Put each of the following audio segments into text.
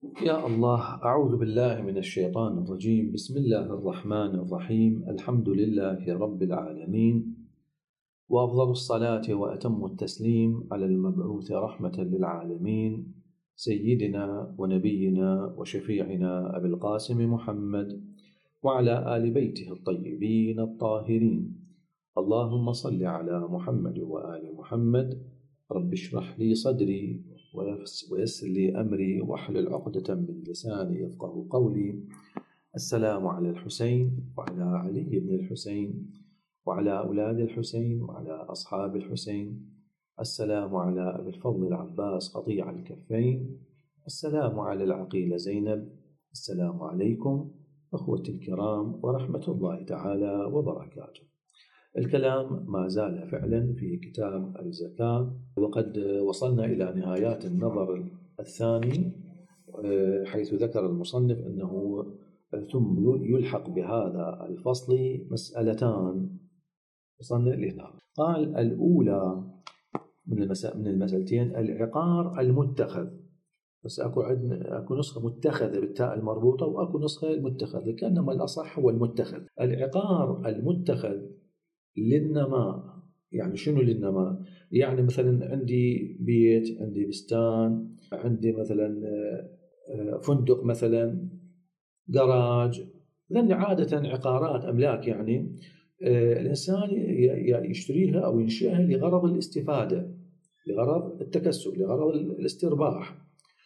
يا الله، أعوذ بالله من الشيطان الرجيم. بسم الله الرحمن الرحيم. الحمد لله رب العالمين، وأفضل الصلاة وأتم التسليم على المبعوث رحمة للعالمين سيدنا ونبينا وشفيعنا أبي القاسم محمد وعلى آل بيته الطيبين الطاهرين. اللهم صل على محمد وآل محمد. رب اشرح لي صدري ويسر لي أمري واحلل عقدة من لساني يفقه قولي. السلام على الحسين وعلى علي بن الحسين وعلى أولاد الحسين وعلى أصحاب الحسين. السلام على أبي الفضل العباس قطيع الكفين. السلام على العقيل زينب. السلام عليكم أخوتي الكرام ورحمة الله تعالى وبركاته. الكلام ما زال فعلا في كتاب الزكاة، وقد وصلنا إلى نهايات النظر الثاني، حيث ذكر المصنف أنه ثم يلحق بهذا الفصل مسألتان. وصلنا لهنا. قال الأولى من المسألتين العقار المتخذ. بس أكو نسخة متخذة بالتاء المربوطة، وأكو نسخة المتخذ، كأنما الأصح هو المتخذ. العقار المتخذ للنماء. يعني شنو للنماء؟ يعني مثلا عندي بيت، عندي بستان، عندي مثلا فندق، مثلا جراج، لأن عادة عقارات أملاك يعني الإنسان يشتريها أو ينشئها لغرض الاستفادة، لغرض التكسب، لغرض الاسترباح.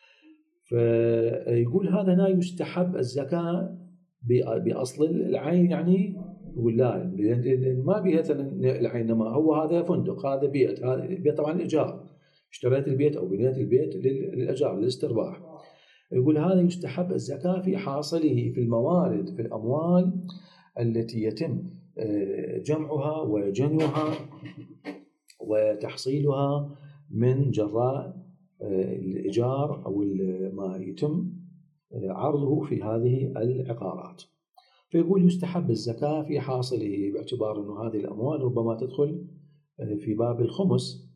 فيقول هذا لا يستحب الزكاة بأصل العين. يعني يقول لا، ما بيها العين، ما هو هذا فندق، هذا بيت، هذا بيت طبعا إيجار، اشتريت البيت أو بنيت البيت للإيجار، للاسترباح. يقول هذا يستحب الزكاة في حاصله، في الموارد، في الأموال التي يتم جمعها وجنيها وتحصيلها من جراء الإيجار أو ما يتم عرضه في هذه العقارات. فيقول يستحب الزكاة في حاصله، باعتبار أن هذه الأموال ربما تدخل في باب الخمس.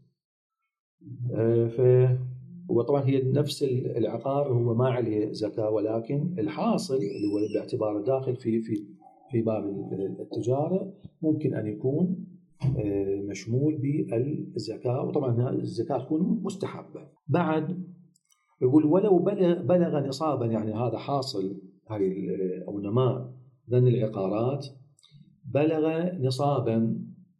وطبعا هي نفس العقار هو ما عليه زكاة، ولكن الحاصل اللي هو باعتبار داخل في باب التجارة ممكن أن يكون مشمول بالزكاة، وطبعا الزكاة تكون مستحبة. بعد يقول ولو بلغ نصابا، يعني هذا حاصل هاي أو نماء ذن العقارات بلغ نصابا،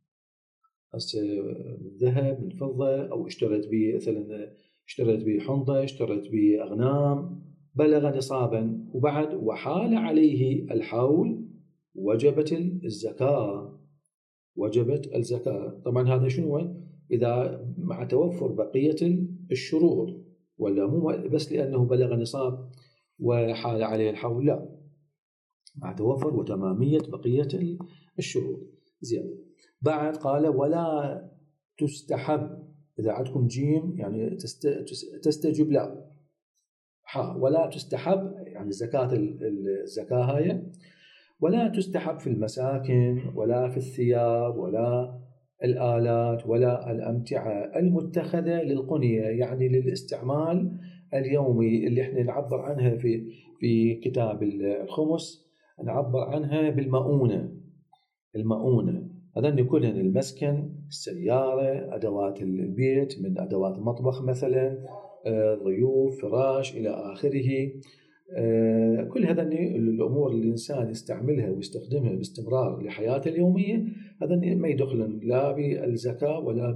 من ذهب، من فضة، أو اشترت به مثلا، اشترت به حنطة، اشترت به أغنام، بلغ نصابا وبعد وحال عليه الحول، وجبت الزكاة. وجبت الزكاة. طبعا هذا شنو؟ إذا مع توفر بقية الشروط، ولا مو بس لأنه بلغ نصاب وحال عليه الحول، لا، مع توفر وتمامية بقية الشروط. زين. بعد قال ولا تستحب، إذا عندكم جيم يعني تستجب، لا، ولا تستحب يعني الزكاة هاي ولا تستحب في المساكن ولا في الثياب ولا الآلات ولا الأمتعة المتخذة للقنية، يعني للاستعمال اليومي، اللي احنا نعبر عنها في كتاب الخمس، نعبر عنها بالمؤونة. المؤونة هذين كلهن المسكن، السيارة، أدوات البيت من أدوات المطبخ مثلا، ضيوف، فراش إلى آخره. كل هذا الأمور اللي الإنسان يستعملها ويستخدمها باستمرار لحياته اليومية، هذا ما يدخل لا بالزكاة ولا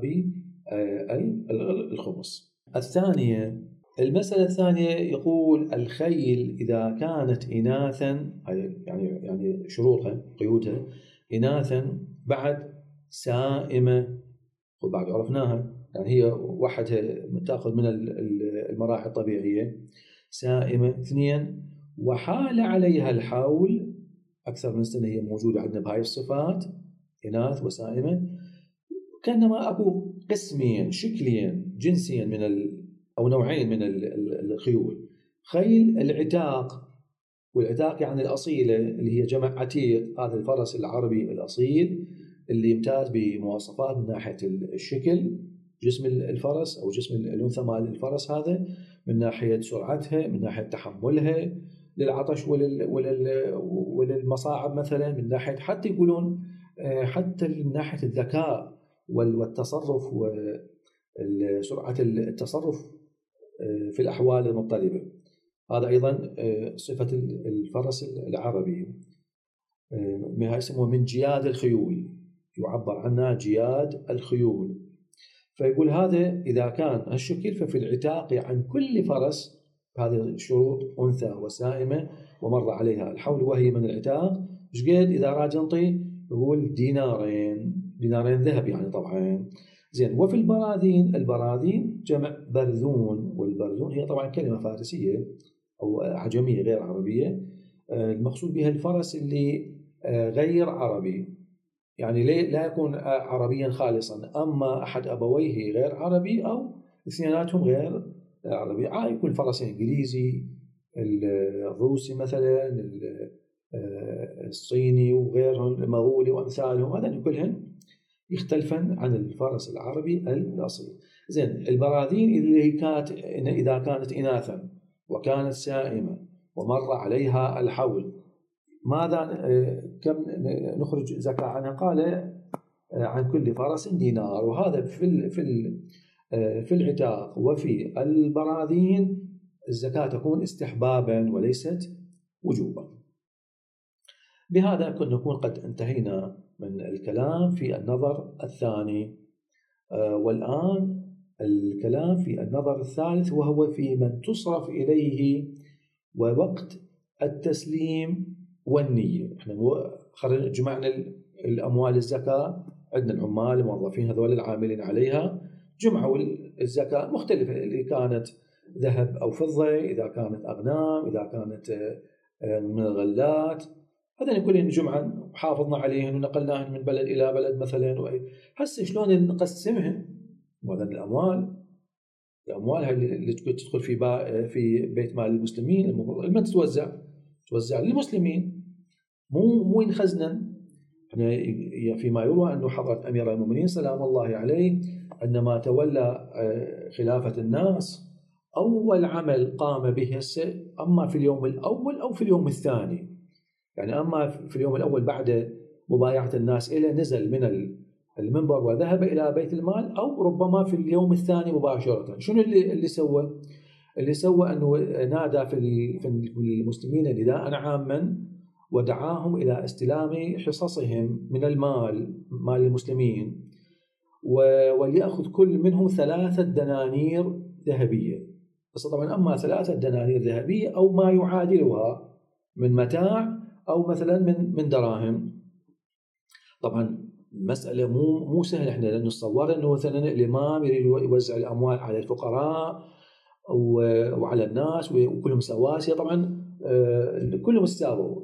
بالخمس. الثانية، المسألة الثانية يقول الخيل إذا كانت إناثا، يعني شروطها قيودها إناثا، بعد سائمة، وبعد عرفناها يعني هي وحدها تأخذ من المراحل الطبيعية، سائمة. اثنين، وحال عليها الحول، أكثر من سنة هي موجودة عندنا بهاي الصفات، إناث وسائمة. كأنما أكو قسمين، شكلين، جنسين أو نوعين من الخيول. خيل العتاق، والعتاق يعني الأصيلة، اللي هي جمع عتيق، هذا الفرس العربي الأصيل اللي يمتاز بمواصفات من ناحية الشكل جسم الفرس أو جسم الأنثى مال الفرس هذا، من ناحية سرعتها، من ناحية تحملها للعطش وللمصاعب مثلا، من ناحية حتى يقولون حتى من ناحية الذكاء والتصرف وسرعة التصرف في الأحوال المضطربة. هذا أيضا صفة الفرس العربي، ما اسمه من جياد الخيول، يعبر عنها جياد الخيول. فيقول هذا إذا كان هالشكل ففي العتاق عن كل فرس هذه الشروط أنثى وسائمة ومر عليها الحول وهي من العتاق ايش قد إذا راج ينطي يقول دينارين ذهب يعني طبعا. زين. وفي البراذين جمع برذون، والبرذون هي طبعا كلمة فارسية أو عجمية غير عربية، المقصود بها الفرس اللي غير عربي، يعني لا يكون عربيا خالصا، أما أحد أبويه غير عربي أو اثنيناتهم غير عربي. يكون فرس إنجليزي، الروسي مثلا، الصيني وغيرهم، المغولي وأمثالهم، هذا كلهن يختلفن عن الفرس العربي الأصيل. زين. البراذين اللي كانت إذا كانت إناثا وكانت سائمة ومر عليها الحول، ماذا كم نخرج زكاة عنها؟ قال عن كل فرس دينار. وهذا في العتاق وفي البراذين الزكاة تكون استحبابا وليست وجوبا. بهذا نكون قد انتهينا من الكلام في النظر الثاني، والآن الكلام في النظر الثالث، وهو في من تصرف إليه ووقت التسليم والنية. احنا جمعنا الأموال الزكاة، عندنا العمال الموظفين هذول العاملين عليها، جمعوا الزكاة مختلفة، اللي كانت ذهب أو فضة، إذا كانت أغنام، إذا كانت من الغلات، هذين كلهم جمعا حافظنا عليهن ونقلناهن من بلد إلى بلد مثلا. هسه شلون نقسمهن؟ وهذين الأموال هاي اللي تدخل في بيت مال المسلمين، المفروض لما توزع للمسلمين، مو ينخزنن. فيما يروى أنه حضرة أمير المؤمنين سلام الله عليه عندما تولى خلافة الناس، أول عمل قام به أما في اليوم الأول أو في اليوم الثاني، يعني أما في اليوم الأول بعد مبايعة الناس إلى نزل من المنبر وذهب إلى بيت المال، أو ربما في اليوم الثاني مباشرة. شنو اللي سوى؟ اللي سوى أنه نادى في المسلمين نداء عاما، ودعاهم إلى استلام حصصهم من مال المسلمين، وليأخذ كل منهم 3 دنانير ذهبية. بس طبعا أما 3 دنانير ذهبية أو ما يعادلها من متاع، أو مثلا من دراهم. طبعا مسألة مو سهلة. احنا نتصور انه مثلا الامام يريد يوزع الاموال على الفقراء وعلى الناس وكلهم سواسية. طبعا كلهم استووا،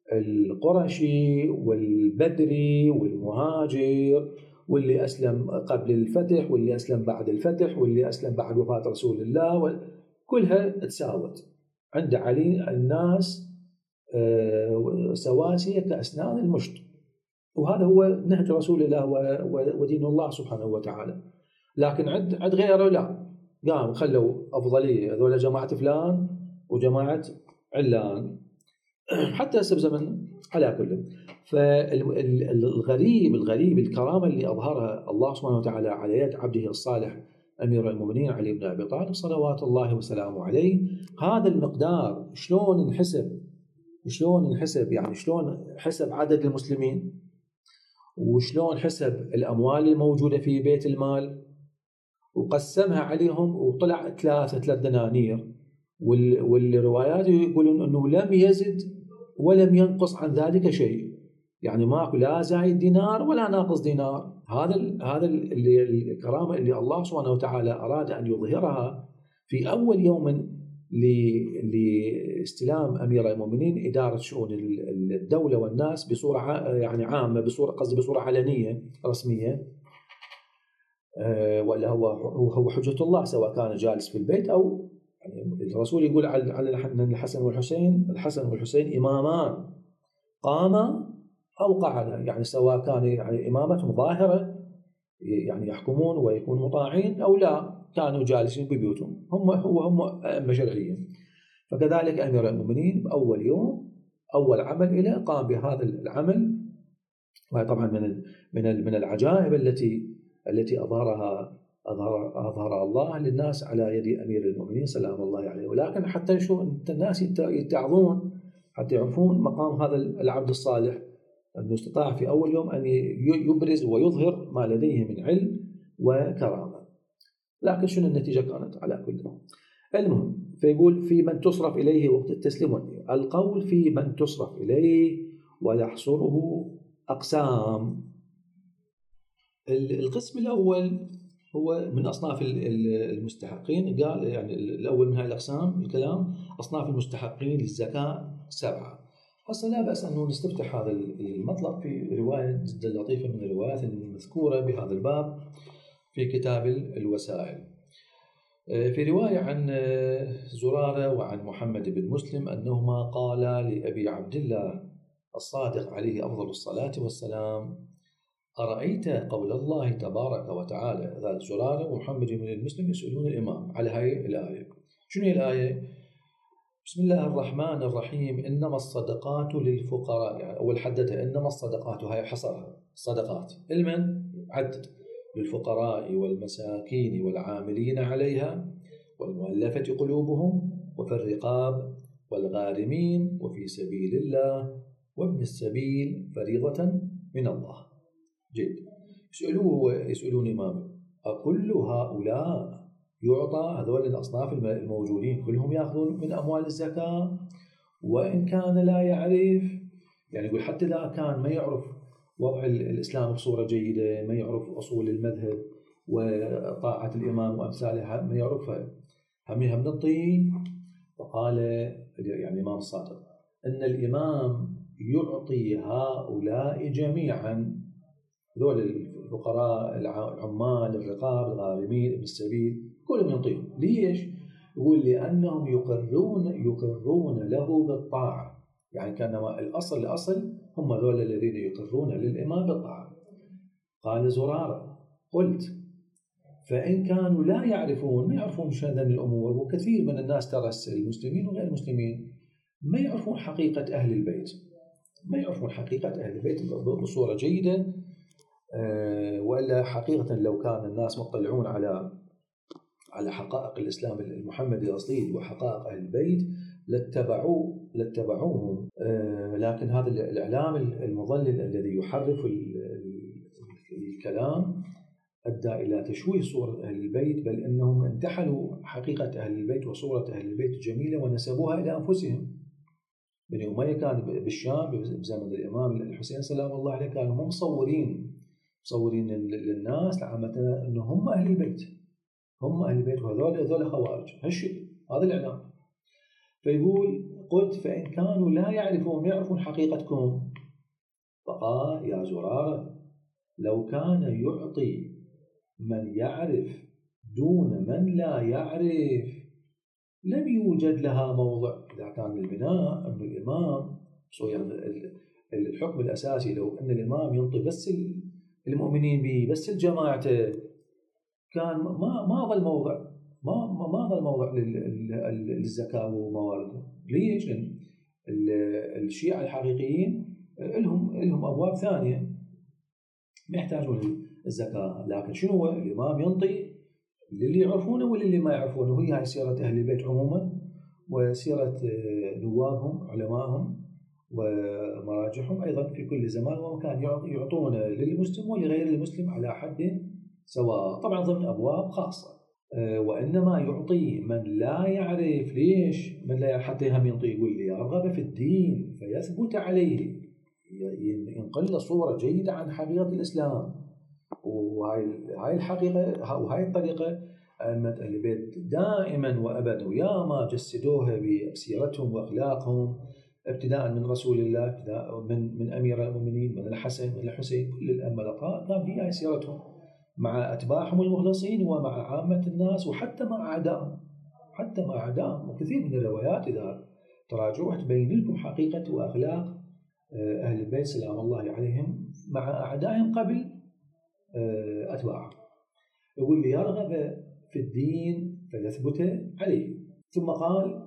القرشي والبدري والمهاجر، واللي اسلم قبل الفتح واللي اسلم بعد الفتح واللي اسلم بعد وفاة رسول الله، كلها تساوت عند علي. الناس سواسية كأسنان المشط، وهذا هو نهج رسول الله ودين الله سبحانه وتعالى. لكن عند غيره لا، قام خلوا أفضلية، هذول جماعة فلان وجماعة علان، حتى هسه بزمن على كل. فالغريب الكرامة اللي أظهرها الله سبحانه وتعالى على يد عبده الصالح أمير المؤمنين علي بن أبي طالب صلوات الله وسلامه عليه، هذا المقدار شلون نحسب يعني شلون حسب عدد المسلمين، وشلون حسب الأموال الموجودة في بيت المال، وقسمها عليهم وطلع 3 دنانير. والروايات يقولون أنه لم يزد ولم ينقص عن ذلك شيء، يعني ماكو لا زايد دينار ولا ناقص دينار. هذا الكرامة اللي الله سبحانه وتعالى أراد أن يظهرها في أول يوم لاستلام أمير المؤمنين إدارة شؤون الدولة والناس بصورة يعني عامة، بصورة علنية رسمية. ولا هو حجة الله، سواء كان جالس في البيت أو يعني الرسول يقول على الحسن والحسين إمامان قاما أو قعدا، يعني سواء كان يعني إمامتهم ظاهرة يعني يحكمون ويكونوا مطاعين أو لا كانوا جالسين ببيوتهم، هم أئمة شرعيين. فكذلك أمير المؤمنين بأول يوم أول عمل له قام بهذا العمل، وهي طبعا من العجائب التي أظهرها الله للناس على يد أمير المؤمنين سلام الله عليه. ولكن حتى الناس يتعظون حتى يعرفون مقام هذا العبد الصالح، أنه استطاع في أول يوم أن يبرز ويظهر ما لديه من علم وكرامة. لكن شنو النتيجة كانت على كل ده؟ المهم فيقول في من تصرف إليه وقت التسليم القول في من تصرف إليه ويحصره أقسام. القسم الأول هو من أصناف المستحقين، قال يعني الأول من هذه الأقسام الكلام أصناف المستحقين للزكاة 7. هسه لا بأس أنه نستفتح هذا المطلب في رواية جدا لطيفة من الروايات المذكورة بهذا الباب في كتاب الوسائل. في رواية عن زرارة وعن محمد بن مسلم أنهما قالا لأبي عبد الله الصادق عليه أفضل الصلاة والسلام: أرأيت قول الله تبارك وتعالى. ذات زرارة ومحمد بن المسلم يسألون الإمام على هاي الآية. شنو هي الآية؟ بسم الله الرحمن الرحيم: إنما الصدقات للفقراء. يعني أول حددها إنما الصدقات، هاي حصرها الصدقات المن عدد للفقراء والمساكين والعاملين عليها والمؤلفة قلوبهم وفي الرقاب والغارمين وفي سبيل الله وابن السبيل فريضة من الله. جيد. يسألون إمامه: أكل هؤلاء يعطى؟ هذول الأصناف الموجودين كلهم يأخذون من أموال الزكاة وإن كان لا يعرف؟ يعني يقول حتى إذا كان ما يعرف وضع الإسلام بصورة جيدة، ما يعرف أصول المذهب وطاعة الإمام وأمثالها، ما يعرفها، هم نعطي. فقال يعني الإمام الصادق أن الإمام يعطي هؤلاء جميعا، ذول الفقراء العمال الرقاب الغارمين ابن السبيل كلهم ينطيهم. ليش؟ يقول لأنهم يقرون له بالطاعة. يعني كان الأصل هم ذول الذين يقرون للإمام بالطاعة. قال زرارة: قلت فإن كانوا لا يعرفون، ما يعرفون شأن الأمور، وكثير من الناس ترى المسلمين وغير المسلمين ما يعرفون حقيقة أهل البيت، ما يعرفون حقيقة أهل البيت بصورة جيدة. وإلا حقيقة لو كان الناس مطلعون على حقائق الإسلام المحمدي الأصلي وحقائق أهل البيت لاتبعوهم. لكن هذا الإعلام المضلل الذي يحرف الكلام أدى إلى تشويه صورة أهل البيت، بل أنهم انتحلوا حقيقة أهل البيت وصورة أهل البيت الجميلة ونسبوها إلى أنفسهم. بني أمية كان بالشام بزمن الإمام الحسين سلام الله عليه كانوا مصورين للناس لعامة أنه هم أهل البيت، هم أهل البيت، وهذول خوارج. هالشيء هذا الإعلام. فيقول: قلت فإن كانوا لا يعرفون، ما يعرفون حقيقتكم. فقال: يا زرارة لو كان يعطي من يعرف دون من لا يعرف لم يوجد لها موضع. إذا كان البناء أن الإمام يعني الحكم الأساسي لو أن الإمام ينطي بس المؤمنين به بس الجماعة، كان ما ظل موضع، ما ظل موضع للزكاة وموارده. ليش؟ لأن الشيعة الحقيقيين لهم أبواب ثانية ما يحتاجون الزكاة. لكن شنو هو؟ الإمام ينطي للي يعرفونه وللي ما يعرفونه. وهي هاي سيرة أهل البيت عموما وسيرة نوابهم علمائهم ومراجعهم أيضا في كل زمان ومكان، يعطون للمسلم ولغير المسلم على حد سواء، طبعا ضمن أبواب خاصة. وإنما يعطي من لا يعرف. ليش من لا يعرف؟ حتى هم ينطي، يقول لي يرغب في الدين فيثبت عليه، ينقل صورة جيدة عن حقيقة الإسلام. وهاي الحقيقة وهاي الطريقة أئمة أهل البيت دائما وأبدا ويا ما جسدوها بسيرتهم وأخلاقهم، ابتداء من رسول الله، ابتداء من أمير المؤمنين، من الحسن، من الحسين، كل الأئمة الأطهار كان هي سيرتهم مع أتباعهم المخلصين ومع عامة الناس وحتى مع أعدائهم. وكثير من الروايات إذا تراجعوها تبين لكم حقيقة وأخلاق أهل البيت سلام الله عليهم مع أعدائهم قبل أتباعه. يقول ليرغب في الدين فيثبت عليه. ثم قال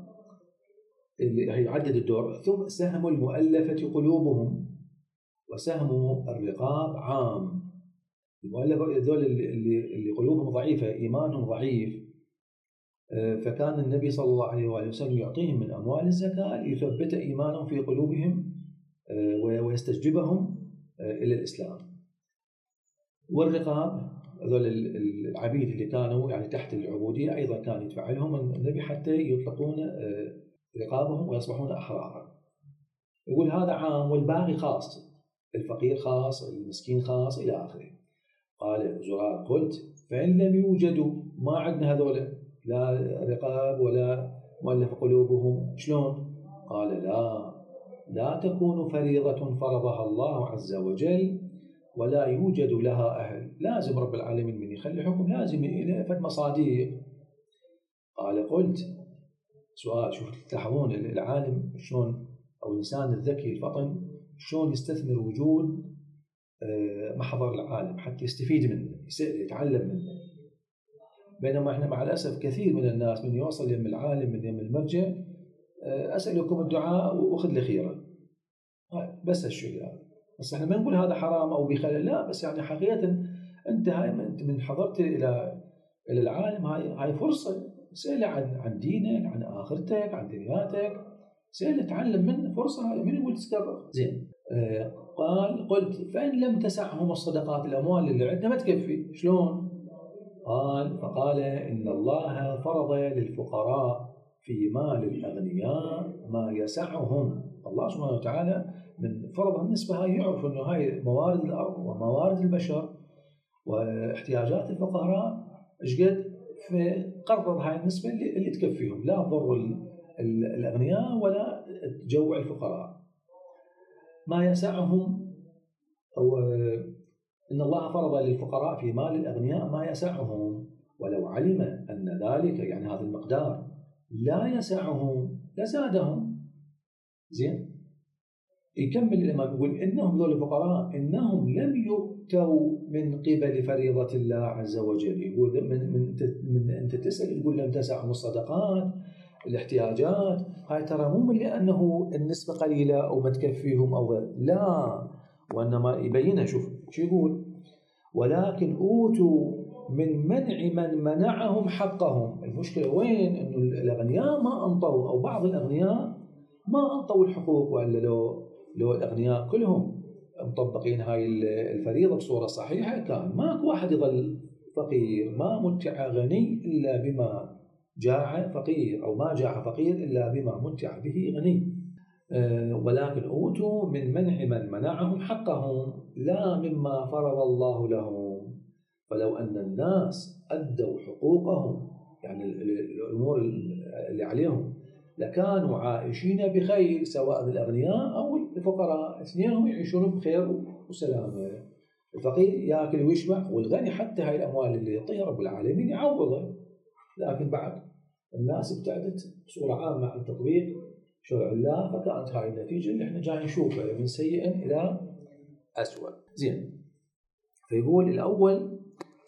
يعدد الدور: ثم سهم المؤلفة قلوبهم وسهم الرقاب عام. المؤلفة ذول اللي قلوبهم ضعيفة، إيمانهم ضعيف، فكان النبي صلى الله عليه وآله وسلم يعطيهم من أموال الزكاة ليثبت إيمانهم في قلوبهم ويستجلبهم إلى الإسلام. والرقاب هذول العبيد اللي كانوا يعني تحت العبودية أيضا كان يدفع لهم النبي حتى يطلقون رقابهم ويصبحون أحرارا. يقول هذا عام والباقي خاص، الفقير خاص، المسكين خاص، إلى آخره. قال زرار: قلت فإن لم يوجدوا، ما عندنا هذول لا رقاب ولا مؤلف قلوبهم، شلون؟ قال: لا تكون فريضة فرضها الله عز وجل ولا يوجد لها أهل. لازم رب العالمين من يخلي حكم لازم إلى فد مصاديق. قال: قلت سؤال، شوف تلاحظون العالم شلون، أو الإنسان الذكي الفطن شلون يستثمر وجود محضر العالم حتى يستفيد منه، يتعلم منه. بينما احنا مع الأسف كثير من الناس من يوصل يم العالم من يم المرجع: أسألكم الدعاء وأخذ لي خيرة، بس الشيء هذا. بس احنا ما نقول هذا حرام أو بخلل، لا، بس يعني حقيقة أنت من حضرت إلى العالم، هاي فرصة، سأله عن دينك، عن آخرتك، عن دنياتك، سأله تعلم منه، فرصة هاي، من يقول تسكر. زين. قلت فإن لم تسعهم الصدقات، الأموال اللي عندنا ما تكفي، شلون؟ فقال: إن الله فرض للفقراء في مال الأغنياء ما يسعهم. الله سبحانه وتعالى من فرض النسبة هاي، يعرف أنه هاي موارد الأرض وموارد البشر واحتياجات الفقراء إيش قد، فقرر هاي النسبة اللي تكفيهم، لا تضر الأغنياء ولا تجوع الفقراء. ما يسعهم، أو إن الله فرض للفقراء في مال الأغنياء ما يسعهم، ولو علم أن ذلك يعني هذا المقدار لا يسعهم لزادهم. زين. يكمل الإمام يقول: إنهم ذول الفقراء إنهم لم يؤتوا من قبل فريضة الله عز وجل. يقول من أنت تسأل يقول لم تسعهم الصدقات، الاحتياجات، هاي ترى مو من لأنه النسبة قليلة أو ما تكفيهم أو غير، لا، وإنما يبينها. شوف شو يقول: ولكن أوتوا من منع من منعهم حقهم. المشكلة وين؟ إنه الأغنياء ما أنطوا، أو بعض الأغنياء ما أنطوا الحقوق، وإلا لو الأغنياء كلهم مطبقين هاي الفريضة بصورة صحيحة كان ماكو واحد يظل فقير. ما متع غني إلا بما جاع فقير، أو ما جاع فقير إلا بما متع به غني. ولكن أوتوا من منع من منعهم حقهم لا مما فرض الله لهم. فلو أن الناس أدوا حقوقهم، يعني الأمور اللي عليهم، لكانوا عائشين بخير، سواء الأغنياء أو الفقراء، اثنينهم يعيشون بخير وسلامة. الفقير يأكل ويشبع، والغني حتى هاي الأموال اللي يعطيها رب العالمين يعوضها. لكن بعد الناس ابتعدت بصورة عامة عن تطبيق شرع الله، فكانت هاي النتيجة اللي احنا جاي نشوفها من سيء إلى أسوأ. زين. فيقول الأول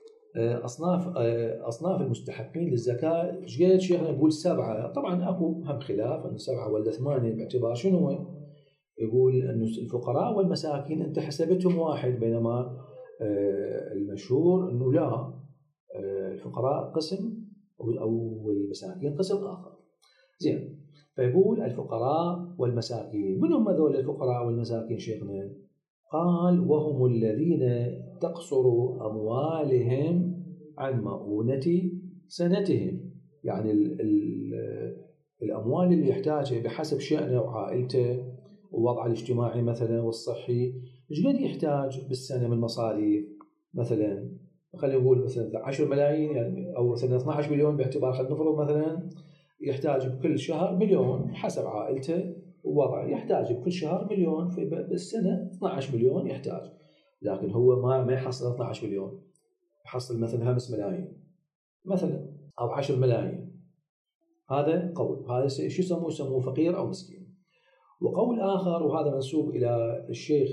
أصناف المستحقين للزكاة. شقد شيخنا يقول 7. طبعا أكو هم خلاف أنه 7 ولا 8 باعتبار شنو. يقول أنه الفقراء والمساكين أنت حسبتهم واحد، بينما المشهور أنه لا، الفقراء قسم أو المساكين قسم آخر. زين. فيقول الفقراء والمساكين، من هم هذول الفقراء والمساكين شيخنا؟ قال: وهم الذين تقصر أموالهم عن مؤونة سنتهم. يعني الأموال اللي يحتاجها بحسب شأنه وعائلته ووضعه الاجتماعي مثلا والصحي، إيش قد يحتاج بالسنة من مصاريف. مثلا خلينا نقول مثلا 10 ملايين، يعني أو مثلا 12 مليون باعتبار، خلينا نفرض مثلا يحتاج بكل شهر مليون حسب عائلته ووضعه، يحتاج بكل شهر مليون، في بالسنة 12 مليون يحتاج. لكن هو ما يحصل 12 مليون، يحصل مثلا 5 ملايين مثلا أو 10 ملايين. هذا قول، هذا شو يسموه فقير أو مسكين. وقول آخر، وهذا منسوب إلى الشيخ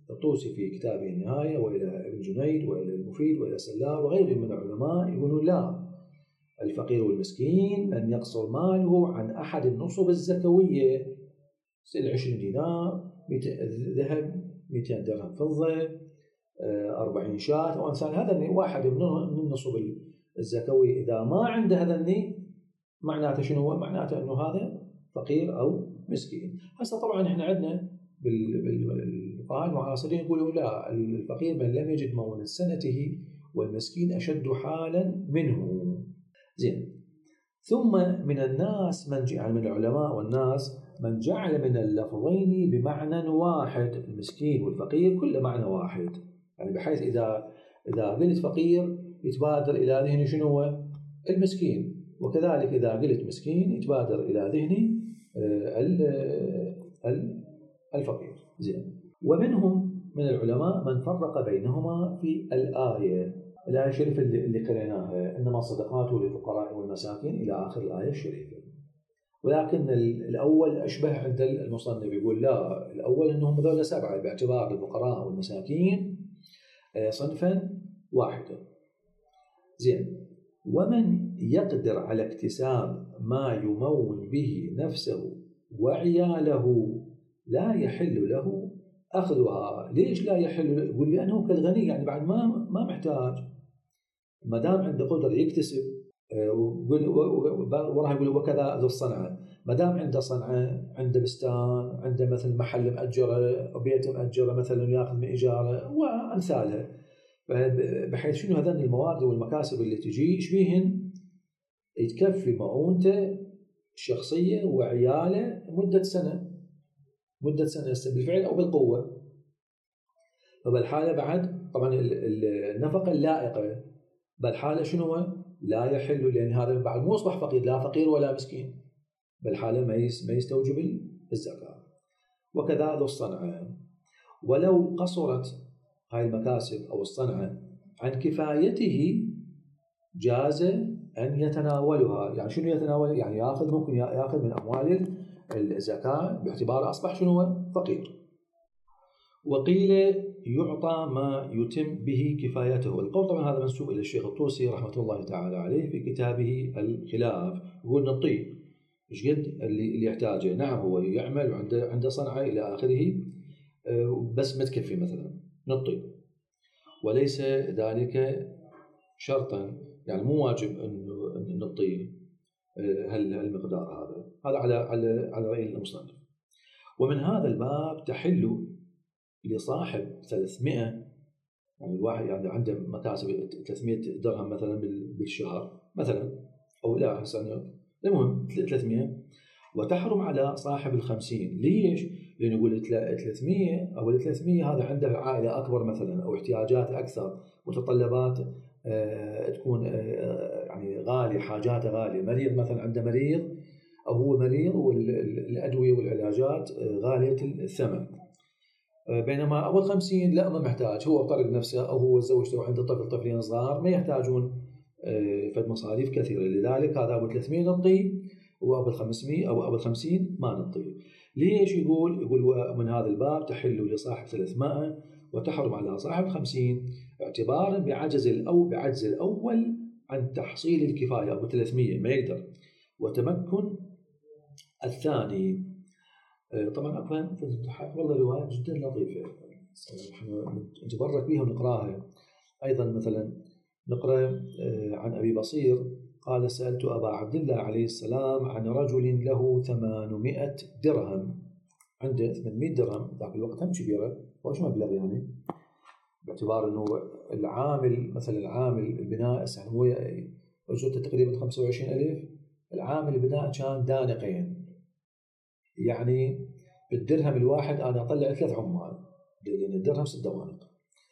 الطوسي في كتابه النهاية، وإلى ابن جنيد، وإلى المفيد، وإلى سلار وغيرهم من العلماء يقولون لا، الفقير والمسكين من يقصر ماله عن أحد النصب الزكوية، 20 دينار، 100 ذهب، 200 درهم فضة، 40 شاة أو أمثال هذا، واحد من النصب الزكوي. إذا ما عنده هذا معناته شنو هو؟ معناته أنه هذا فقير أو مسكين. هسه طبعا إحنا عندنا بالفقهاء المعاصرين يقولوا لا، الفقير من لم يجد مؤونة سنته، والمسكين أشد حالا منه. زين. ثم من الناس يعني من العلماء والناس من جعل من اللفظين بمعنى واحد، المسكين والفقير كل معنى واحد، يعني بحيث إذا قلت فقير يتبادر إلى ذهني شنو هو؟ المسكين، وكذلك إذا قلت مسكين يتبادر إلى ذهني الفقير. زين. ومنهم من العلماء من فرق بينهما في الآية الشريفة اللي قرأناها، إنما الصدقات للفقراء والمساكين إلى آخر الآية الشريفة. ولكن الأول أشبه عند المصنف، يقول لا، الأول أنهم هذول 7 باعتبار الفقراء والمساكين صنفا واحدا. زين. ومن يقدر على اكتساب ما يمون به نفسه وعياله لا يحل له أخذها. ليش لا يحل له؟ يقول لأنه كالغني، يعني بعد ما محتاج، ما دام عنده قدرة يكتسب. وراح يقول وكذا ذو الصنعة، ما دام عنده صنعة، عنده بستان، عنده مثل محل مأجره أو بيت مأجره مثلا ياخذ من إيجاره وأمثالها، بحيث شنو هذين المواد والمكاسب اللي تجي شبيهن يتكفي مؤونته الشخصية وعياله مدة سنة بالفعل أو بالقوة. فبالحالة بعد طبعا النفقة اللائقة بالحالة شنو لا يحل، لأن هذا بعد مو أصبح فقير، لا فقير ولا مسكين، بالحالة ما يستوجب الزكاة. وكذا ذو الصنعة، ولو قصرت هاي المكاسب أو الصنعة عن كفايته جاز أن يتناولها. يعني شنو يتناول؟ يعني ممكن يأخذ من أموال الزكاة باعتباره أصبح شنو فقير. وقيل يعطى ما يتم به كفايته. القول طبعا هذا منسوب إلى الشيخ الطوسي رحمة الله تعالى عليه في كتابه الخلاف، يقول نعطيه إيش قد اللي يحتاجه. نعم هو يعمل وعنده صنعة إلى آخره، بس ما تكفي مثلا نعطيه، وليس ذلك شرطا، يعني مو واجب أن نعطيه هالمقدار هذا على رأي المصنف. ومن هذا الباب تحل لصاحب 300، يعني الواحد يعني عنده مكاسب 300 درهم مثلا بالشهر مثلا، أو لا حسنا المهم 300، وتحرم على صاحب 50. ليش؟ لأنه يقول 300 أو 300 هذا عنده عائلة أكبر مثلا، أو احتياجات أكثر، متطلبات تكون يعني غالية، حاجاته غالية، مريض مثلا عنده مريض أو هو مريض والأدوية والعلاجات غالية الثمن، بينما أول 50 لا ما محتاج، هو بطرق نفسه أو هو زوجته وعنده طفلين صغار ما يحتاجون فد مصاريف كثيرة. لذلك هذا أبو 300 نعطيه، وأبو 500 أو أبو 50 ما نعطيه. ليش؟ يقول من هذا الباب تحل لصاحب 300 وتحرم على صاحب 50 اعتبارا بعجز الأول عن تحصيل الكفاية، أبو 300 ما يقدر، وتمكن الثاني. طبعا أكوان والله رواية جدا لطيفة نتبرك بها ونقراها. أيضا مثلا نقرأ عن أبي بصير قال سألت أبا عبد الله عليه السلام عن رجل له 800 درهم، عنده 800 درهم ذاك الوقت هم كبيرة، وش مبلغ يعني، باعتبار أنه العامل مثلا العامل البناء هو أجرته تقريبا 25,000، العامل البناء كان دانقين، يعني بالدرهم الواحد أنا أطلع 3 عمال، لأن الدرهم 6 دوانق،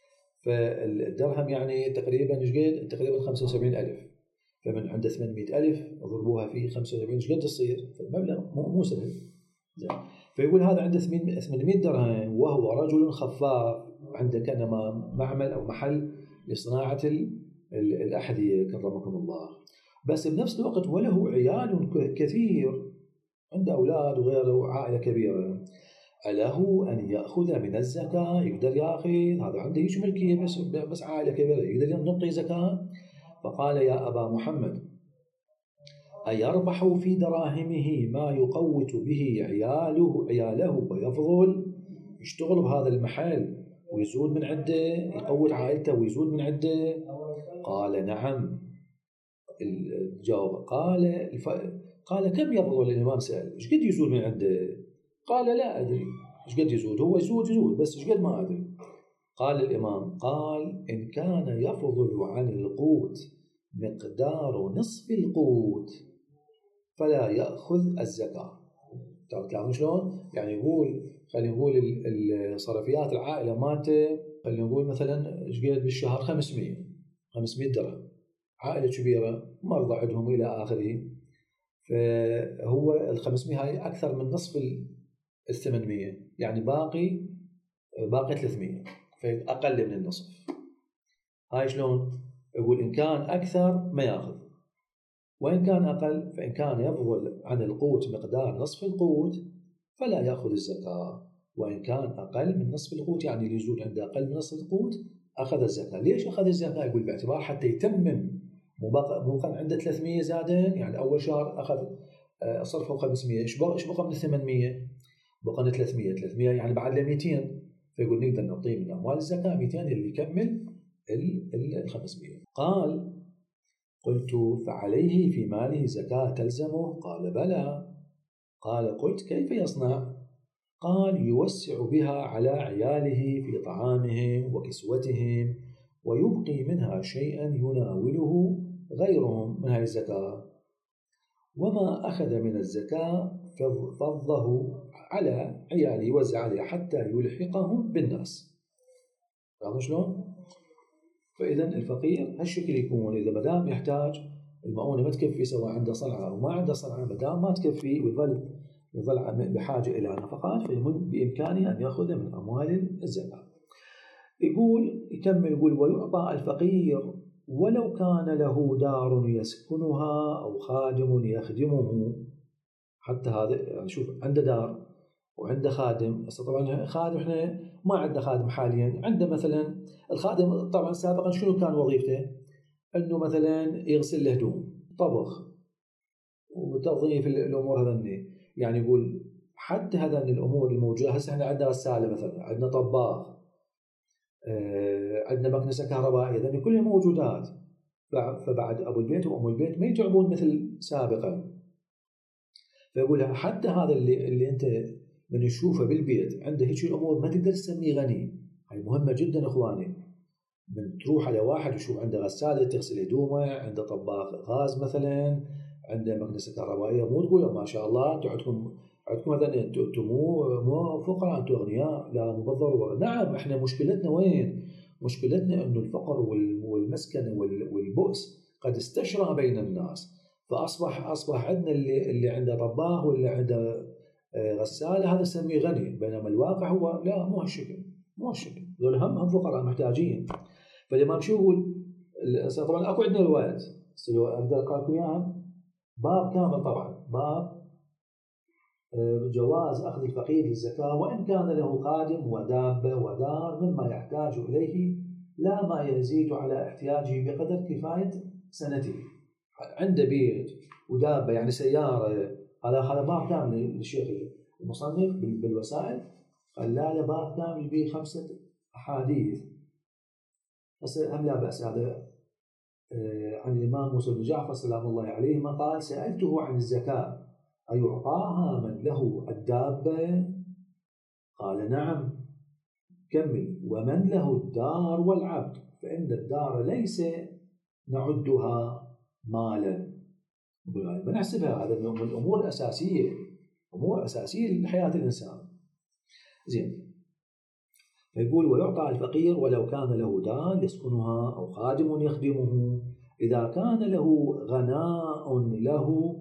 فالدرهم يعني تقريبا ايش قد؟ تقريبا 75,000، فمن عنده 800,000 اضربوها في 75 ايش قد تصير؟ فالمبلغ مو سهل. فيقول هذا عنده 800 درهم وهو رجل خفاف، عنده كانما معمل أو محل لصناعة الأحذية كرمكم الله، بس بنفس الوقت وله عيال كثير، عنده أولاد وغيره وعائلة كبيرة. أله أن يأخذ من الزكاة؟ يقدر يأخذ، هذا عنده هيك ملكية، بس عائلة كبيرة يقدر ينطي زكاة. فقال يا أبا محمد أيربح في دراهمه ما يقوت به عياله ويفضل؟ يشتغل بهذا المحل ويزود من عنده، يقوت عائلته ويزود من عنده. قال نعم. الجواب قال كم يفضل؟ الإمام سأل ايش قد يزود من عنده؟ قال لا أدري ايش قد يزود، هو يزود بس ايش قد ما أدري. قال الإمام إن كان يفضل عن القوت مقدار نصف القوت فلا يأخذ الزكاة. تعرف شلون؟ يعني يقول خلينا نقول الصرفيات العائلة مالته، خلينا نقول مثلا ايش قد بالشهر 500 درهم، عائلة كبيرة مرضى عندهم إلى آخره، فهو ال 500 هاي أكثر من نصف ال 800، يعني باقي 300، فأقل من النصف. هاي شلون؟ يقول إن كان أكثر ما يأخذ، وإن كان أقل فإن كان يفضل عن القوت مقدار نصف القوت فلا يأخذ الزكاة، وإن كان أقل من نصف القوت يعني اللي يزول عنده أقل من نصف القوت أخذ الزكاة. ليش أخذ الزكاة؟ يقول باعتبار حتى يتمم، مو كان عنده 300 زادين، يعني أول شهر أخذ صرفه 500، إيش بقى من 800؟ بقى 300 يعني بعد له 200، فيقول نقدر نعطيه من أموال الزكاة 200 اللي يكمل ال 500. قال قلت فعليه في ماله زكاة تلزمه؟ قال بلى. قال قلت كيف يصنع؟ قال يوسع بها على عياله في طعامهم وكسوتهم، ويبقي منها شيئا يناوله غيرهم من هذه الزكاة، وما أخذ من الزكاة فضه على عياله يوزع عليه حتى يلحقهم بالناس. فهذا شلون؟ فإذا الفقير هالشكل يكون، إذا مدام يحتاج المؤونة ما تكفي، سواء عنده صنعة أو ما عنده صنعة، مدام ما تكفي ويظل بحاجة إلى نفقات، بإمكانه أن يأخذ من أموال الزكاة. يكمل ويعطى الفقير ولو كان له دار يسكنها أو خادم يخدمه. حتى هذا يعني شوف، عنده دار وعنده خادم. طبعا خادم احنا ما عندنا خادم حاليا، عنده مثلا الخادم طبعا سابقا شنو كان وظيفته؟ انه مثلا يغسل له هدوم، طبخ وتنظيف الامور هذني، يعني يقول حتى هذن الامور الموجوده. هسه احنا عندنا غساله مثلا، عندنا طباخ، عندنا مكنسه كهربائيه، هذني كلها موجودات. فبعد ابو البيت وام البيت ما يتعبون مثل سابقا. فيقول حتى هذا اللي انت من تشوفه بالبيت عنده هيك الامور ما تقدر تسميه غني. هاي مهمه جدا اخواني. من تروح على واحد وشوف عنده غساله تغسل هدومه، عنده طباخ غاز مثلا، عنده مكنسه كهربائيه، مو تقول ما شاء الله انتم عندكم مثلا انتم مو فقراء، انتم اغنياء. لا، مو بالضروره. نعم، احنا مشكلتنا وين؟ مشكلتنا انه الفقر والمسكن والبؤس قد استشرى بين الناس، فاصبح عندنا اللي عنده طباخ واللي عنده غساله هذا نسميه غني، بينما الواقع هو لا، مو هالشكل. ذول هم فقراء محتاجين. فلما نشوف طبعا اكو عندنا روايات اقدر اقرا لكم اياها، باب كامل طبعا، باب جواز اخذ الفقير للزكاه وان كان له خادم ودابه ودار مما يحتاج اليه، لا ما يزيد على احتياجه بقدر كفايه سنته. عنده بيت ودابه يعني سياره، هذا باب كامل للشيخ المصنف بالوسائل، قال لا باب كامل به 5 أحاديث. بس هم لا بأس. هذا عن الإمام موسى بن جعفر سلام الله عليه ما قال سألته عن الزكاة أيعطاها من له الدابة؟ قال نعم. كمل ومن له الدار والعبد، فإن الدار ليس نعدها مالا. بنحسبها هذا من الأمور الأساسية، أمور أساسية لحياة الإنسان. زين. يقول ويعطى الفقير ولو كان له دار يسكنها أو خادم يخدمه، إذا كان له غناء له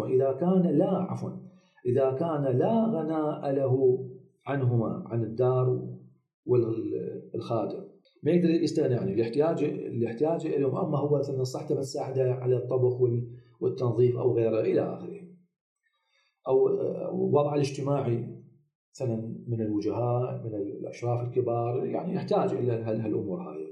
إذا كان لا غناء له عنهما، عن الدار والخادم، ما يقدر يستغني عنه، الاحتياج لهم، أما هو مثلا صحته بتساعده على الطبخ والتنظيف أو غيره إلى آخره، أو وضع الاجتماعي مثلا من الوجهاء من الأشراف الكبار، يعني يحتاج إلى هالأمور هاي.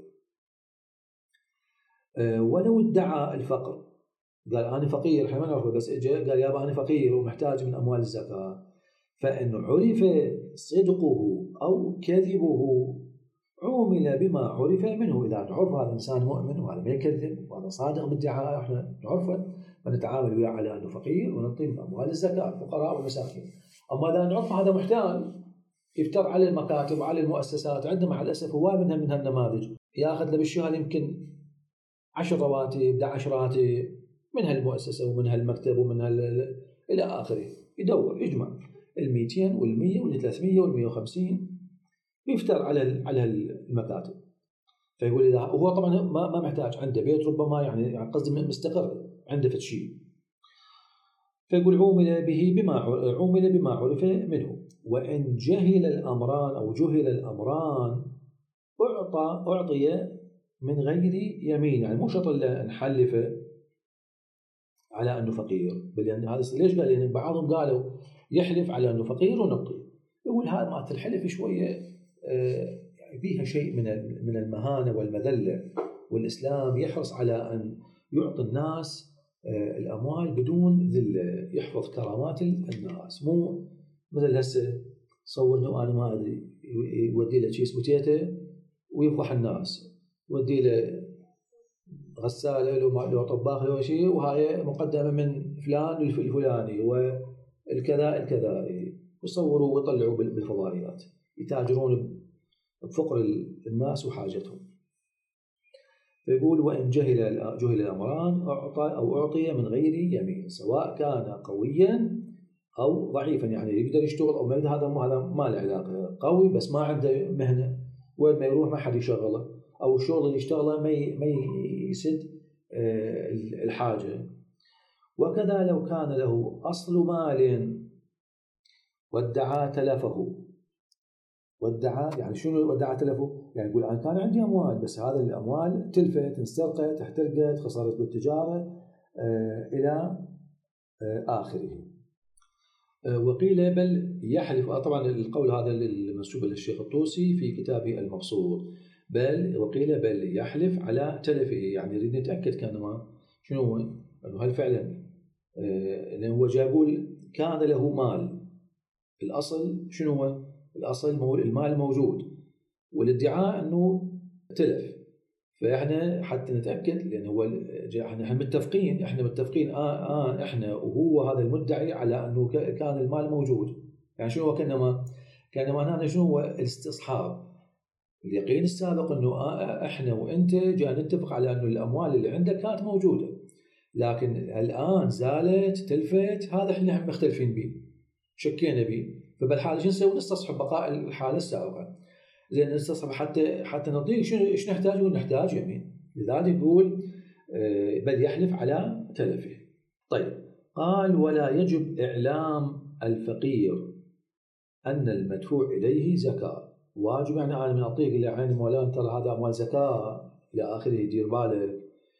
ولو ادعى الفقر، قال أنا فقير، احنا ما نعرفه، بس اجى قال يابا أنا فقير ومحتاج من أموال الزكاة، فإن عرف صدقه أو كذبه عومل بما عرف منه. إذا نعرف هذا إنسان مؤمن وهذا ما يكذب وهذا صادق بادعاء، احنا نعرفه فنتعامل وياه على أنه فقير ونعطيه من أموال الزكاة الفقراء والمساكين. أما إذا نعرف هذا محتال يفتر على المكاتب وعلى المؤسسات، عندنا مع الأسف هواي من هالنماذج، ياخذ له بالشهر يمكن 10 رواتب 11 راتب من هالمؤسسة ومن هالمكتب ومن إلى آخره، يدور يجمع 200 وال100 وال300 وال150 يفتر على المكاتب. فيقول إذا هو طبعا ما محتاج، عنده بيت ربما، يعني قصدي مستقر عنده في شيء. فيقول عومل بما عرف منه. وإن جهل الأمران أو جهل الأمران أعطي من غير يمين، يعني مو شرط نحلف على أنه فقير، بل يعني هذا ليش قال؟ يعني بعضهم قالوا يحلف على أنه فقير ونعطي. يقول هذا ما الحلف شوية يعني فيها شيء من المهانة والمذلة، والإسلام يحرص على أن يعطي الناس الأموال بدون ذلة، يحفظ كرامات الناس. مو مثل هسه صورني وأنا ما أدري، يودي له كيس بوتيته ويفضح الناس، يودي له غسالة لو طباخ لو شيء، وهاي مقدمة من فلان الفلاني والكذا الكذائي، ويصوروا ويطلعوا بالفضائيات، يتاجرون بفقر الناس وحاجتهم. فيقول وإن جهل الأمران أعطي من غير يمين، سواء كان قويا أو ضعيفا، يعني يقدر يشتغل أو ما يقدر، هذا ما له علاقة. قوي بس ما عنده مهنة، وين ما يروح ما حد يشغله، أو الشغل اللي يشتغله ما يسد الحاجة. وكذا لو كان له أصل مال وادعى تلفه. وادعى يعني شنو وادعى تلفه؟ يعني يقول أنا كان عندي أموال، بس هذا الأموال تلفت، انسرقت، احترقت، خسرت بالتجارة إلى آخره. وقيل بل يحلف، طبعا القول هذا المنسوب للشيخ الطوسي في كتابه المبسوط، وقيل بل يحلف على تلفه، يعني نريد نتأكد كان ما شنو هو، أنه هل فعلا لأنه هو جابول كان له مال، الأصل شنو هو؟ الأصل المال موجود، والادعاء أنه تلف. فإحنا حتى نتأكد، لأن هو احنا متفقين احنا وهو هذا المدعي على أنه كان المال موجود. يعني شنو هو؟ كانما هنا شنو هو الاستصحاب، اليقين السابق أنه احنا وانت جاء نتفق على أنه الأموال اللي عندك كانت موجودة، لكن الآن زالت تلفت، هذا احنا مختلفين به، شكينا به. فبالحالة شو نسوي؟ نستصحب بقاء الحالة السابقة، زين نستصحب حتى نضيق ايش نحتاج؟ نحتاج يمين. لذلك يقول بل يحلف على تلفه. طيب، قال ولا يجب إعلام الفقير أن المدفوع إليه زكاة. واجب يعني أنا من أعطيك إلى عين مولانا ترى هذا أموال زكاة إلى آخره، دير بالك،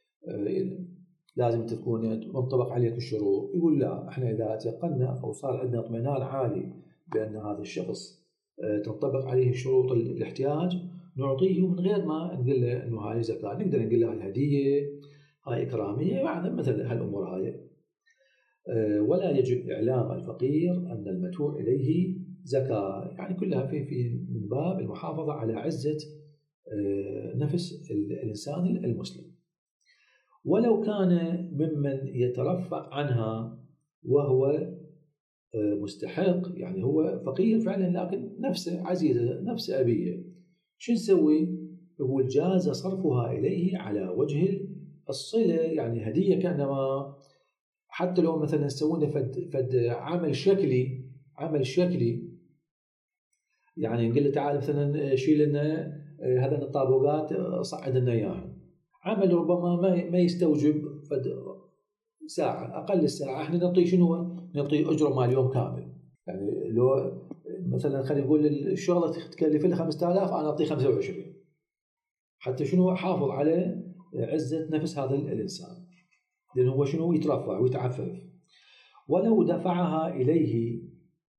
لازم تكون منطبق عليك الشروط. يقول لا، احنا إذا تيقنا أو صار عندنا اطمئنان عالي بأن هذا الشخص تنطبق عليه شروط الاحتياج، نعطيه من غير ما نقول له انه هاي زكاة. نقدر نقول له هاي هدية، هاي إكرامية، مثل هالأمور هاي. ولا يجب إعلام الفقير أن المدفوع إليه زكاة، يعني كلها في من باب المحافظة على عزة نفس الإنسان المسلم. ولو كان ممن يترفع عنها وهو مستحق، يعني هو فقير فعلا لكن نفسه عزيزة، نفسه أبيه، شو نسوي؟ يقول جاز صرفها إليه على وجه الصلة، يعني هدية، كأنما حتى لو مثلا نسوونه فد عمل شكلي، يعني نقول له تعال مثلا شيل لنا هذا الطابوقات، صعد لنا اياها. عمل ربما ما يستوجب ساعة، أقل الساعة احنا نعطيه شنو؟ نعطيه أجرة مال يوم كامل. يعني لو مثلا خلينا نقول الشغلة تكلف له 5000، أنا أعطيه 25، حتى شنو؟ حافظ على عزة نفس هذا الإنسان، لأنه هو شنو؟ يترفع ويتعفف. ولو دفعها إليه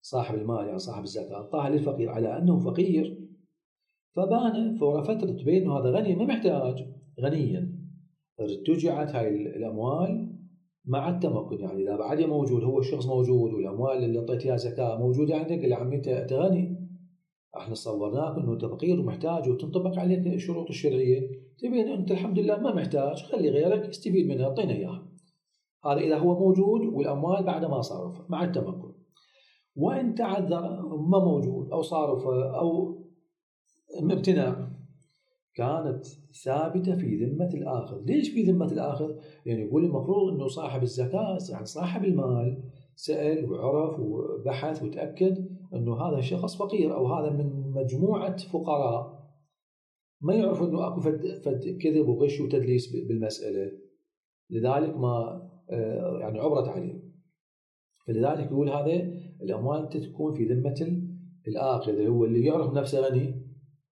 صاحب المال يعني صاحب الزكاة أعطاها للفقير على أنه فقير، فبان فور فترة تبين أنه هذا غني ما محتاج، غنيا، ارتجعت هاي الأموال مع التمكن. يعني إذا بعد موجود، هو الشخص موجود والأموال اللي أعطيت إياها زكاة موجودة عندك، قل يا عمي أنت غني، احنا صورناك انه انت فقير ومحتاج وتنطبق عليك الشروط الشرعيه، تبين انت الحمد لله ما محتاج، خلي غيرك يستفيد منها، اعطينا اياها. هذا اذا هو موجود والاموال بعد ما صارف مع التمكن. وان تعذر ما موجود او صارف او امتناع، كانت ثابته في ذمه الاخذ. ليش في ذمه الاخذ؟ يعني يقول المفروض انه صاحب الزكاه يعني صاحب المال سأل وعرف وبحث وتأكد أنه هذا الشخص فقير أو هذا من مجموعة فقراء، ما يعرف أنه أكو فد كذب وغش وتدليس بالمسألة، لذلك ما يعني عبرت عليه. فلذلك يقول هذا الأموال تكون في ذمة الآخذ، اللي هو اللي يعرف نفسه غني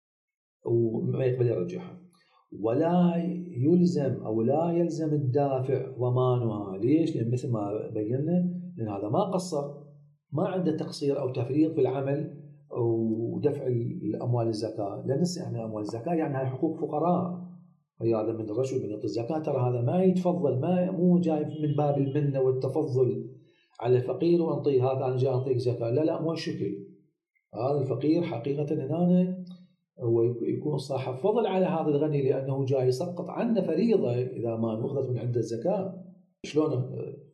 وما يقبل يرجعها. ولا يلزم أو لا يلزم الدافع ضمانها. ليش؟ لأن مثل ما بينا، لأن هذا ما قصر، ما عنده تقصير أو تفريط في العمل ودفع الأموال الزكاة. لأن يعني أموال الزكاة يعني هاي حقوق فقراء، هذا من الرجل من يعطي الزكاة ترى هذا ما يتفضل، ما مو جاي من باب المنة والتفضل على الفقير وأنطيه هذا أنا جاي أعطيك زكاة، لا مو الشكل. هذا الفقير حقيقة هنا هو يكون صاحب فضل على هذا الغني، لأنه جاي يسقط عنه فريضة إذا ما أخذت من عنده الزكاة. شلون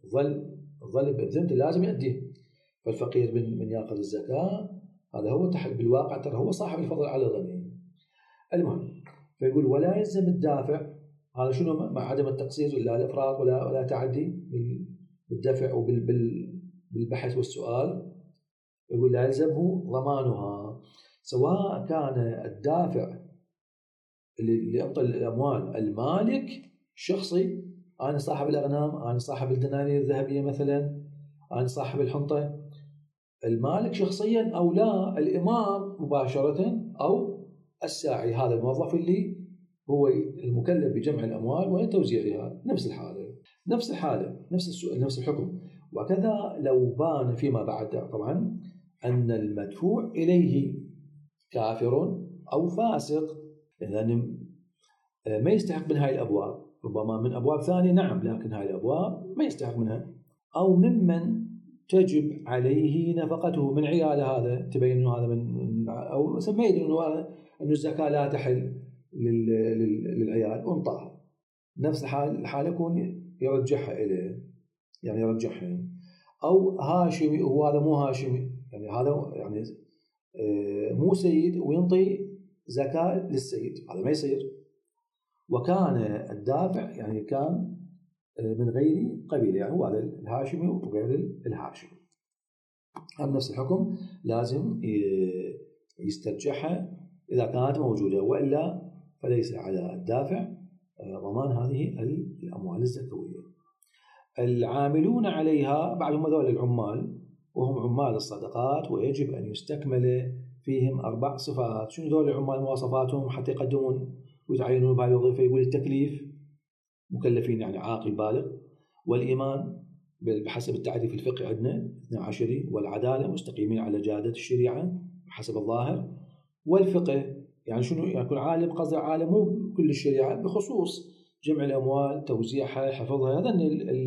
ظل بذمته لازم يأديه. فالفقير من يأخذ الزكاة هذا هو بالواقع ترى هو صاحب الفضل على الغني. المهم فيقول ولا يلزم الدافع، هذا شنو مع عدم التقصير لا الإفراط ولا تعدي بالدفع وبالبحث والسؤال. يقول لا يلزمه ضمانها، سواء كان الدافع اللي يعطي الأموال المالك شخصي، أنا صاحب الأغنام، أنا صاحب الدنانير الذهبية مثلا، أنا صاحب الحنطة، المالك شخصيا، أو لا الإمام مباشرة، أو الساعي هذا الموظف اللي هو المكلف بجمع الأموال وتوزيعها. نفس الحالة نفس الحكم. وكذا لو بان فيما بعد طبعا أن المدفوع إليه كافر أو فاسق، إذن ما يستحق من هاي الأبواب، ربما من أبواب ثانية نعم، لكن هاي الأبواب ما يستحق منها. أو ممن تجب عليه نفقته، من عياله، هذا تبين أنه هذا من أو ما يدري أنه الزكاة لا تحل للعيال وانطاها. نفس الحال يكون يرجعها إليه، يعني يرجعها. أو هاشمي وهذا مو هاشمي، يعني هذا يعني مو سيد وينطي زكاة للسيد، هذا ما يصير. وكان الدافع يعني كان من غير قبيلة، يعني هو هذا الهاشمي وغير الهاشمي، هم نفس الحكم، لازم يسترجعها إذا كانت موجودة، وإلا فليس على الدافع ضمان هذه الأموال الزكوية. العاملون عليها بعضهم هذول العمال، وهم عمال الصدقات، ويجب أن يستكمل فيهم 4 صفات. شنو ذول العمال مواصفاتهم حتى يقدمون ويتعينون بهذه الوظيفة؟ يقول التكليف، مكلفين يعني عاقل بالغ، والإيمان بحسب التعريف الفقهي عندنا 12، والعدالة مستقيمين على جادة الشريعة بحسب الظاهر، والفقه يعني شنو؟ يكون عالم، قصد عالم مو كل الشريعة، بخصوص جمع الأموال، توزيعها، حفظها، هذا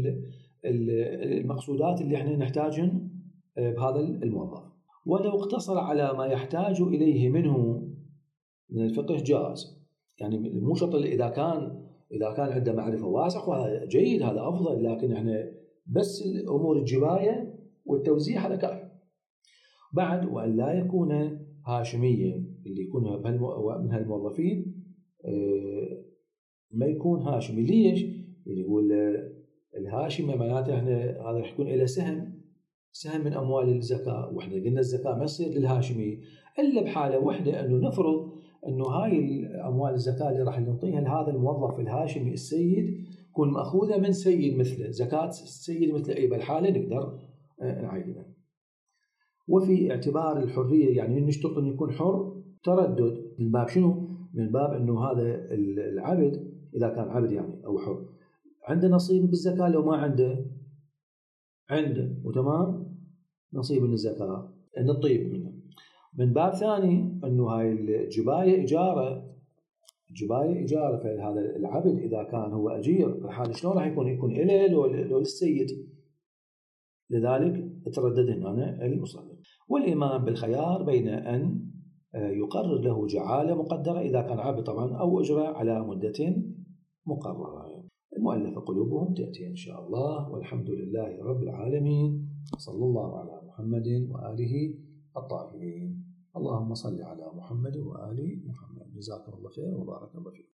المقصودات اللي احنا نحتاجهم بهذا الموظف. ولو اقتصر على ما يحتاج إليه منه من الفقه جاز، يعني مو شرط إذا كان عنده معرفة واسعة وهذا جيد، هذا أفضل، لكن احنا بس الأمور الجباية والتوزيع هذا كافي. بعد وأن لا يكون هاشميا، اللي يكون من هالموظفين ما يكون هاشمي. ليش؟ اللي يقول الهاشمي معناته احنا هذا راح يكون له سهم من أموال الزكاة، واحنا قلنا الزكاة ما تصير للهاشمي إلا بحالة واحدة، أنه نفرض أنه هاي الأموال الزكاة اللي راح نعطيها لهذا الموظف الهاشمي السيد تكون مأخوذة من سيد مثله، زكاة السيد مثله، أي بالحالة نقدر نعينها. وفي اعتبار الحرية، يعني نشترط أن يكون حر، تردد من باب شنو؟ من باب أنه هذا العبد إذا كان عبد يعني أو حر عنده نصيب بالزكاة، لو ما عنده وتمام نصيب من الزكاة. نطيب منه. من باب ثاني أنه هاي الجباية إجارة، فهذا العبد إذا كان هو أجير فحال شلون راح يكون إله لو للسيد؟ لذلك تردد هنا المصنف. والإمام بالخيار بين أن يقرر له جعالة مقدرة إذا كان عبد طبعا، أو أجرة على مدة مقررة. المؤلف قلوبهم تأتي إن شاء الله، والحمد لله رب العالمين، صلى الله على محمد وآله الطاهرين. اللهم صل على محمد وآل محمد. جزاكم الله خير وبارك الله فيكم.